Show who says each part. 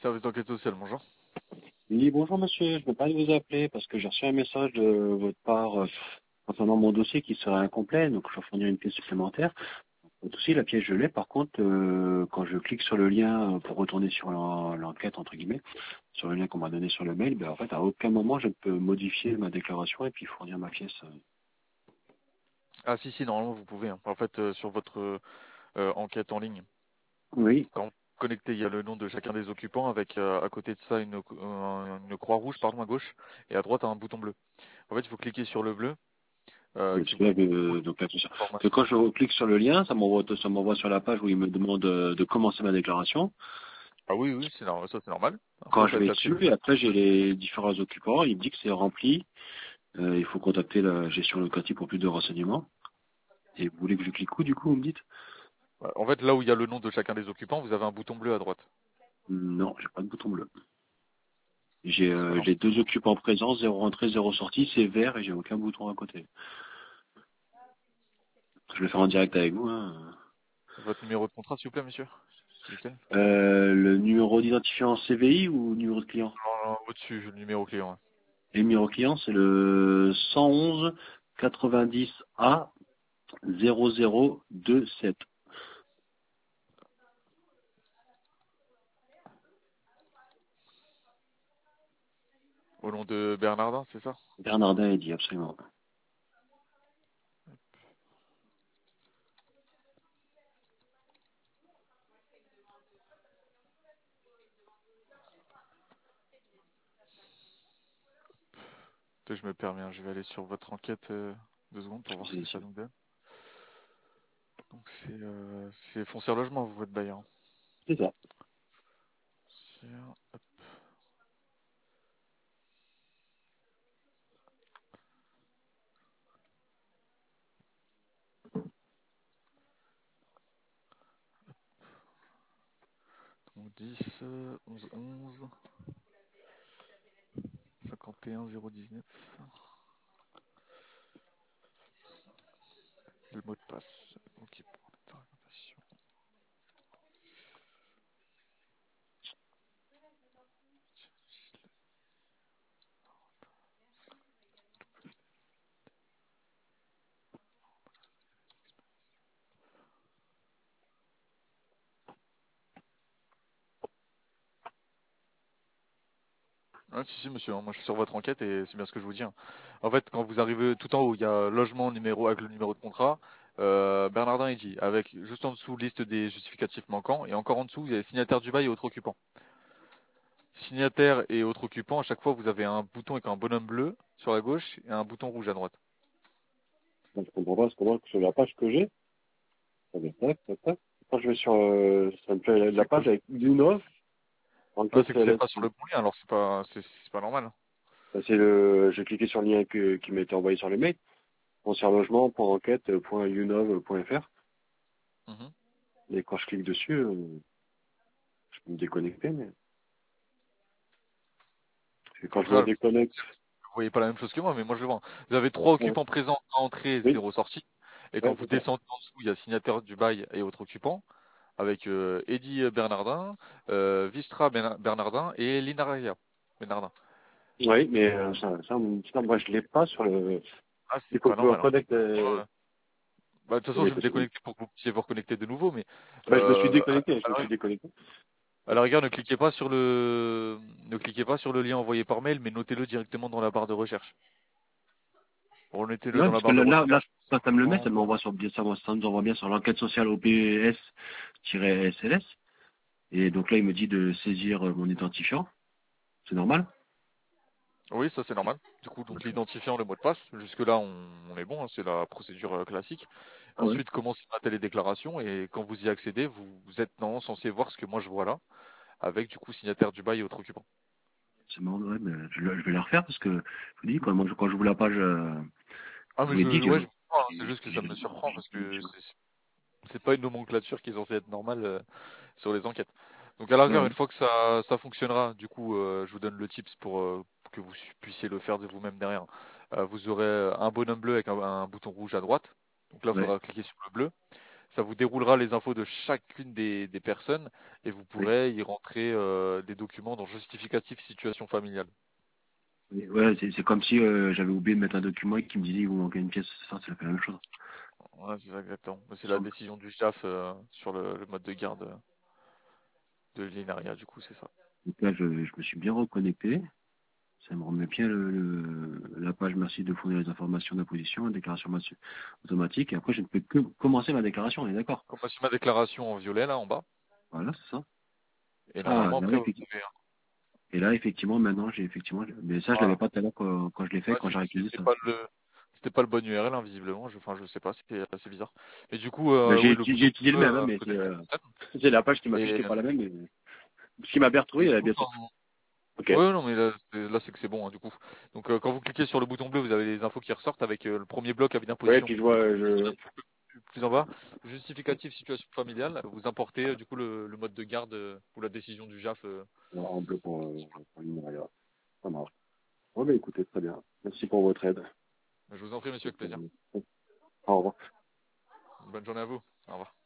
Speaker 1: Service d'enquête sociale, bonjour.
Speaker 2: Oui, bonjour monsieur, je me permets de vous appeler parce que j'ai reçu un message de votre part concernant mon dossier qui serait incomplet, donc je vais fournir une pièce supplémentaire. Le dossier, la pièce je l'ai, par contre, quand je clique sur le lien pour retourner sur l'enquête, entre guillemets, sur le lien qu'on m'a donné sur le mail, ben, en fait, à aucun moment je ne peux modifier ma déclaration et puis fournir ma pièce.
Speaker 1: Ah si, normalement vous pouvez, hein. En fait, sur votre enquête en ligne,
Speaker 2: Oui,
Speaker 1: quand vous connectez, il y a le nom de chacun des occupants avec à côté de ça une croix rouge, pardon, à gauche, et à droite un bouton bleu. En fait, il faut cliquer sur le bleu
Speaker 2: parce
Speaker 1: qui
Speaker 2: que
Speaker 1: vous
Speaker 2: là,
Speaker 1: montre
Speaker 2: donc, attention. Parce que
Speaker 1: l'information.
Speaker 2: quand je clique sur le lien, ça m'envoie sur la page où il me demande de commencer ma déclaration.
Speaker 1: Ah oui, ça c'est normal. Après,
Speaker 2: Quand
Speaker 1: vous
Speaker 2: je
Speaker 1: faites
Speaker 2: vais
Speaker 1: accepter.
Speaker 2: dessus, et après j'ai les différents occupants, il me dit que c'est rempli. Il faut contacter la gestion locative pour plus de renseignements. Et vous voulez que je clique où, du coup, vous me dites?
Speaker 1: Ouais, en fait, là où il y a le nom de chacun des occupants, vous avez un bouton bleu à droite.
Speaker 2: Non, j'ai pas de bouton bleu.
Speaker 1: Ah
Speaker 2: J'ai
Speaker 1: bah, c'est pas normal.
Speaker 2: les deux occupants présents, zéro entrée, zéro sortie, c'est vert et j'ai aucun bouton à côté. Je vais faire en direct avec vous. Hein.
Speaker 1: Votre numéro de contrat, s'il vous plaît, monsieur, s'il vous plaît.
Speaker 2: Le numéro d'identifiant CVI ou numéro de client?
Speaker 1: Non, au-dessus, le numéro client, hein.
Speaker 2: Et le numéro client, c'est le 111 90 A 0027.
Speaker 1: Au nom de Bernardin, c'est ça?
Speaker 2: Bernardin est dit, absolument.
Speaker 1: Je me permets, hein, je vais aller sur votre enquête 2 secondes pour voir ce que ça nous donne. Donc c'est Foncière Logement, vous, votre bailleur, hein.
Speaker 2: C'est ça.
Speaker 1: Foncière, hop, 10, 11, 11, 51, 019. Le mot de passe. Ok, pour l'interprétation. Ah, si, monsieur, hein, moi je suis sur votre enquête et c'est bien ce que je vous dis, hein. En fait, quand vous arrivez tout en haut, il y a logement numéro avec le numéro de contrat, Bernardin et J, avec juste en dessous liste des justificatifs manquants, et encore en dessous, vous avez signataire du bail et autres occupants. Signataire et autres occupants, à chaque fois vous avez un bouton avec un bonhomme bleu sur la gauche et un bouton rouge à droite.
Speaker 2: Donc, je comprends pas, parce que moi, sur la page que j'ai, ça va, tac, tac, tac. Quand je vais sur ça me fait la
Speaker 1: C'est que,
Speaker 2: page avec Unov,
Speaker 1: ah,
Speaker 2: enquête
Speaker 1: c'est que vous n'êtes
Speaker 2: CLS.
Speaker 1: pas sur le bon lien, alors c'est pas normal.
Speaker 2: Ça, j'ai cliqué sur le lien qui m'a été envoyé sur le mail, foncièrelogement.enquête.unov.fr.
Speaker 1: Mhm.
Speaker 2: Et quand je clique dessus, je peux me déconnecter, mais et quand je me
Speaker 1: Après,
Speaker 2: déconnecte,
Speaker 1: vous voyez pas la même chose que moi, mais moi je le vois. Vous avez 3
Speaker 2: ouais,
Speaker 1: occupants présents à entrée,
Speaker 2: oui,
Speaker 1: 0 sortie. Et quand
Speaker 2: ouais,
Speaker 1: vous
Speaker 2: c'est ça.
Speaker 1: descendez en dessous, il y a signataire du bail et autres occupants, avec Eddy Bernardin, Vistra Bernardin et Linaria Bernardin.
Speaker 2: Oui, mais moi je l'ai pas sur le.
Speaker 1: Ah,
Speaker 2: Il
Speaker 1: c'est
Speaker 2: faut
Speaker 1: pas
Speaker 2: que je me
Speaker 1: normal, hein.
Speaker 2: reconnecte.
Speaker 1: Ouais. Bah, de toute façon, je vais me déconnecter pour que vous puissiez vous reconnecter de nouveau, mais
Speaker 2: Je me suis
Speaker 1: euh, à,
Speaker 2: déconnecté,
Speaker 1: à
Speaker 2: je me
Speaker 1: la
Speaker 2: suis déconnecté.
Speaker 1: à la rigueur, ne cliquez pas sur le lien envoyé par mail, mais notez-le directement dans la barre de recherche. Remettez-le
Speaker 2: Ouais,
Speaker 1: dans la
Speaker 2: parce que
Speaker 1: barre de
Speaker 2: là,
Speaker 1: recherche.
Speaker 2: quand ça me le met,
Speaker 1: Non.
Speaker 2: ça nous envoie bien sur l'enquête sociale OPS-SLS. Et donc là, il me dit de saisir mon identifiant. C'est normal?
Speaker 1: Oui, ça c'est normal. Du coup, donc l'identifiant, le mot de passe. Jusque-là, on est bon, hein, c'est la procédure classique.
Speaker 2: Ah ouais.
Speaker 1: Ensuite, commencez à les déclarations et quand vous y accédez, vous êtes normalement censé voir ce que moi je vois là, avec du coup signataire du bail et autres occupants.
Speaker 2: C'est marrant, ouais, mais je vais la refaire parce que je vous dis, quand j'ouvre la page,
Speaker 1: Ah
Speaker 2: je
Speaker 1: mais
Speaker 2: vous l'ai dit,
Speaker 1: ouais, je vois, hein, c'est juste que ça me surprend parce que c'est pas une nomenclature qui est censée être normale sur les enquêtes. Donc à la
Speaker 2: ouais,
Speaker 1: rigueur,
Speaker 2: ouais.
Speaker 1: une fois que ça fonctionnera, du coup, je vous donne le tips pour que vous puissiez le faire de vous-même derrière. Vous aurez un bonhomme bleu avec un bouton rouge à droite. Donc là, il
Speaker 2: Ouais.
Speaker 1: faudra cliquer sur le bleu. Ça vous déroulera les infos de chacune des personnes et vous
Speaker 2: Oui.
Speaker 1: pourrez y rentrer des documents dans justificatif situation familiale.
Speaker 2: Ouais, c'est comme si j'avais oublié de mettre un document et qu'il me disait il vous manquait une pièce, c'est la même chose.
Speaker 1: Ouais, c'est ça exactement. C'est
Speaker 2: Il
Speaker 1: la
Speaker 2: semble.
Speaker 1: décision du JAF sur le mode de garde de l'INARIA, du coup, c'est ça.
Speaker 2: Donc là, je me suis bien reconnecté. Ça me remet bien la page merci de fournir les informations d'imposition, déclaration automatique. Et après, je ne peux que commencer ma déclaration, on est d'accord?
Speaker 1: Comme voici ma déclaration en violet là en bas.
Speaker 2: Voilà, c'est ça.
Speaker 1: Et
Speaker 2: Ah,
Speaker 1: normalement après vous avez
Speaker 2: et là, effectivement, maintenant, mais ça, je l'avais
Speaker 1: voilà.
Speaker 2: pas tout à l'heure quand je l'ai fait,
Speaker 1: Ouais,
Speaker 2: quand j'ai réutilisé ça.
Speaker 1: c'était pas le bon URL, hein, visiblement. Enfin, je sais pas, c'était assez bizarre. Mais du coup,
Speaker 2: Ben,
Speaker 1: oui, le
Speaker 2: j'ai
Speaker 1: bouton
Speaker 2: utilisé le
Speaker 1: bleu
Speaker 2: même, hein, mais
Speaker 1: connaît le système.
Speaker 2: c'est la page qui m'affiche qui
Speaker 1: Et,
Speaker 2: est pas la même. Mais ce qui m'a bien retrouvé,
Speaker 1: et
Speaker 2: elle
Speaker 1: du
Speaker 2: a
Speaker 1: coup,
Speaker 2: bien
Speaker 1: quand
Speaker 2: sorti. Ok.
Speaker 1: ouais, non, mais là c'est que c'est bon, hein, du coup. Donc, quand vous cliquez sur le bouton bleu, vous avez les infos qui ressortent avec le premier bloc avis
Speaker 2: Ouais,
Speaker 1: d'imposition
Speaker 2: puis je vois,
Speaker 1: plus en bas. Justificatif situation familiale. Vous importez du coup le mode de garde ou la décision du JAF.
Speaker 2: en bleu pour l'INRIA. Ça marche. Ouais, bah, écoutez, très bien. Merci pour votre aide.
Speaker 1: Je vous en prie, monsieur, avec plaisir.
Speaker 2: Au revoir.
Speaker 1: Bonne journée à vous. Au revoir.